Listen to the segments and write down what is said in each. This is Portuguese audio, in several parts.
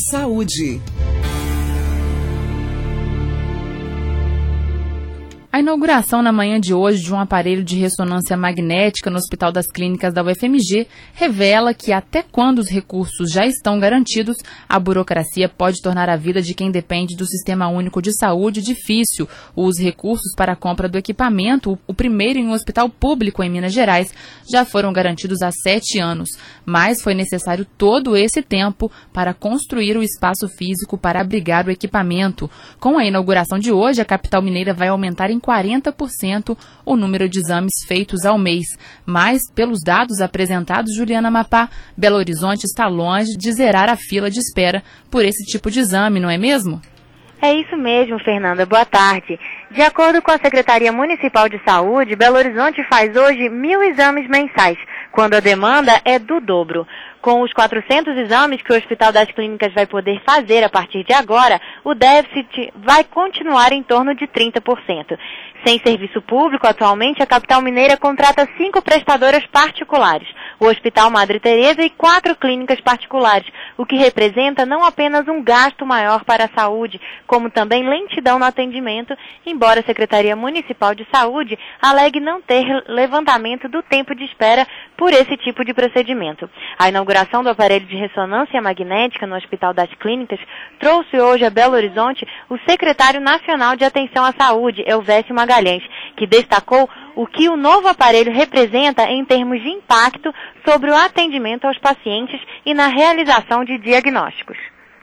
Saúde. A inauguração na manhã de hoje de um aparelho de ressonância magnética no Hospital das Clínicas da UFMG revela que até quando os recursos já estão garantidos, a burocracia pode tornar a vida de quem depende do Sistema Único de Saúde difícil. Os recursos para a compra do equipamento, o primeiro em um hospital público em Minas Gerais, já foram garantidos há 7 anos, mas foi necessário todo esse tempo para construir o espaço físico para abrigar o equipamento. Com a inauguração de hoje, a capital mineira vai aumentar em 40% o número de exames feitos ao mês. Mas, pelos dados apresentados, Juliana Mapá, Belo Horizonte está longe de zerar a fila de espera por esse tipo de exame, não é mesmo? É isso mesmo, Fernanda. Boa tarde. De acordo com a Secretaria Municipal de Saúde, Belo Horizonte faz hoje 1.000 exames mensais, quando a demanda é do dobro. Com os 400 exames que o Hospital das Clínicas vai poder fazer a partir de agora, o déficit vai continuar em torno de 30%. Sem serviço público, atualmente, a capital mineira contrata 5 prestadoras particulares, o Hospital Madre Teresa e 4 clínicas particulares, o que representa não apenas um gasto maior para a saúde, como também lentidão no atendimento, embora a Secretaria Municipal de Saúde alegue não ter levantamento do tempo de espera por esse tipo de procedimento. A inauguração do aparelho de ressonância magnética no Hospital das Clínicas trouxe hoje a Belo Horizonte o secretário nacional de Atenção à Saúde, Elvésio Magalhães, que destacou o que o novo aparelho representa em termos de impacto sobre o atendimento aos pacientes e na realização de diagnósticos.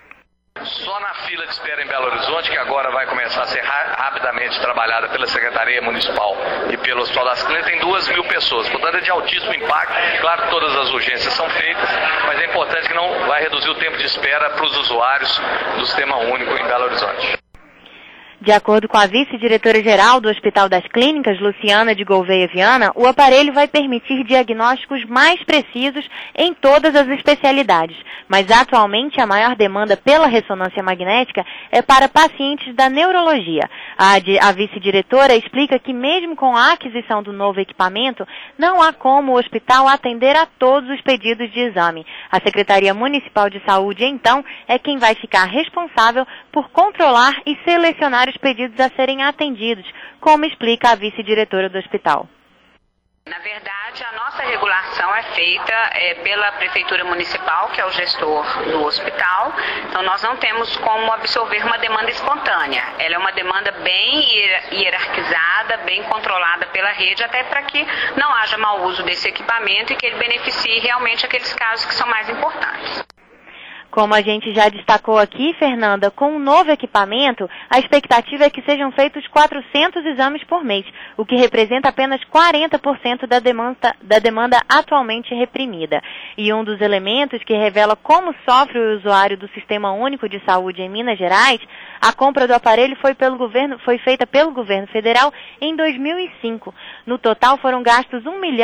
Só na fila de espera em Belo Horizonte, que agora vai começar a ser rapidamente trabalhada pela Secretaria Municipal e pelo Hospital das Clínicas, tem 2.000 pessoas. Portanto, é de altíssimo impacto. Claro que todas as urgências são feitas, mas é importante que não vai reduzir o tempo de espera para os usuários do Sistema Único em Belo Horizonte. De acordo com a vice-diretora-geral do Hospital das Clínicas, Luciana de Gouveia Viana, o aparelho vai permitir diagnósticos mais precisos em todas as especialidades. Mas atualmente a maior demanda pela ressonância magnética é para pacientes da neurologia. A vice-diretora explica que mesmo com a aquisição do novo equipamento, não há como o hospital atender a todos os pedidos de exame. A Secretaria Municipal de Saúde, então, é quem vai ficar responsável por controlar e selecionar os pedidos a serem atendidos, como explica a vice-diretora do hospital. Na verdade, a nossa regulação é feita pela Prefeitura Municipal, que é o gestor do hospital. Então, nós não temos como absorver uma demanda espontânea. Ela é uma demanda bem hierarquizada, bem controlada pela rede, até para que não haja mau uso desse equipamento e que ele beneficie realmente aqueles casos que são mais importantes. Como a gente já destacou aqui, Fernanda, com o novo equipamento, a expectativa é que sejam feitos 400 exames por mês, o que representa apenas 40% da demanda atualmente reprimida. E um dos elementos que revela como sofre o usuário do Sistema Único de Saúde em Minas Gerais, a compra do aparelho foi feita pelo governo federal em 2005. No total foram gastos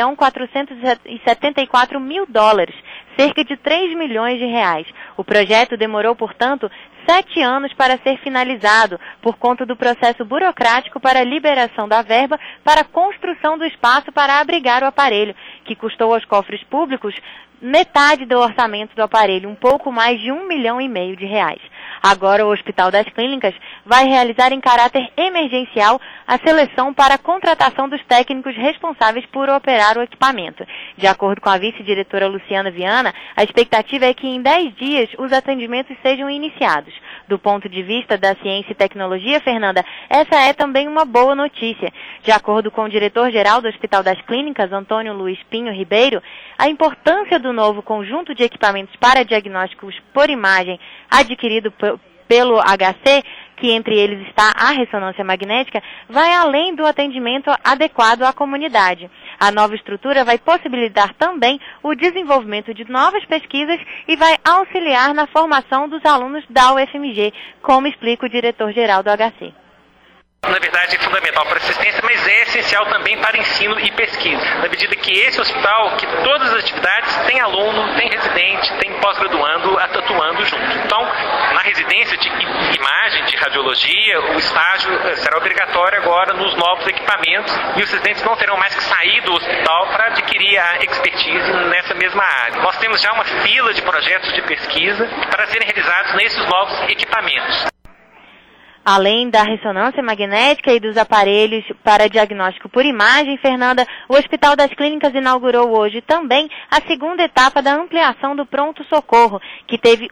$1.474.000, cerca de 3 milhões de reais. O projeto demorou, portanto, 7 anos para ser finalizado, por conta do processo burocrático para a liberação da verba para a construção do espaço para abrigar o aparelho, que custou aos cofres públicos metade do orçamento do aparelho, um pouco mais de R$1,5 milhão de reais. Agora, o Hospital das Clínicas vai realizar em caráter emergencial a seleção para a contratação dos técnicos responsáveis por operar o equipamento. De acordo com a vice-diretora Luciana Viana, a expectativa é que em 10 dias os atendimentos sejam iniciados. Do ponto de vista da ciência e tecnologia, Fernanda, essa é também uma boa notícia. De acordo com o diretor-geral do Hospital das Clínicas, Antônio Luiz Pinho Ribeiro, a importância do novo conjunto de equipamentos para diagnósticos por imagem adquirido pelo HC, que entre eles está a ressonância magnética, vai além do atendimento adequado à comunidade. A nova estrutura vai possibilitar também o desenvolvimento de novas pesquisas e vai auxiliar na formação dos alunos da UFMG, como explica o diretor-geral do HC. Na verdade, é fundamental para a assistência, mas é essencial também para ensino e pesquisa. Na medida que esse hospital, que todas as atividades, tem aluno, tem residente, tem pós-graduando atuando junto. Então, na residência de imagem, de radiologia, o estágio será obrigatório agora nos novos equipamentos e os residentes não terão mais que sair do hospital para adquirir a expertise nessa mesma área. Nós temos já uma fila de projetos de pesquisa para serem realizados nesses novos equipamentos. Além da ressonância magnética e dos aparelhos para diagnóstico por imagem, Fernanda, o Hospital das Clínicas inaugurou hoje também a segunda etapa da ampliação do pronto-socorro, que teve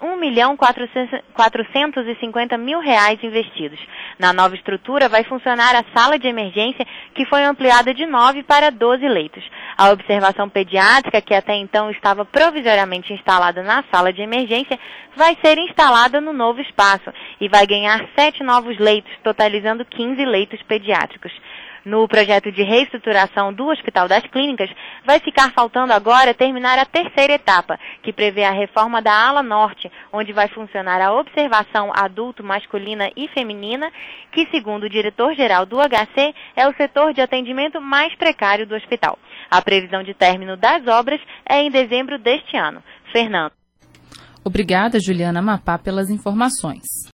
R$1.450.000 investidos. Na nova estrutura vai funcionar a sala de emergência, que foi ampliada de 9 para 12 leitos. A observação pediátrica, que até então estava provisoriamente instalada na sala de emergência, vai ser instalada no novo espaço e vai ganhar 7 novos leitos, totalizando 15 leitos pediátricos. No projeto de reestruturação do Hospital das Clínicas, vai ficar faltando agora terminar a terceira etapa, que prevê a reforma da ala norte, onde vai funcionar a observação adulto masculina e feminina, que, segundo o diretor-geral do HC, é o setor de atendimento mais precário do hospital. A previsão de término das obras é em dezembro deste ano. Fernando. Obrigada, Juliana Amapá, pelas informações.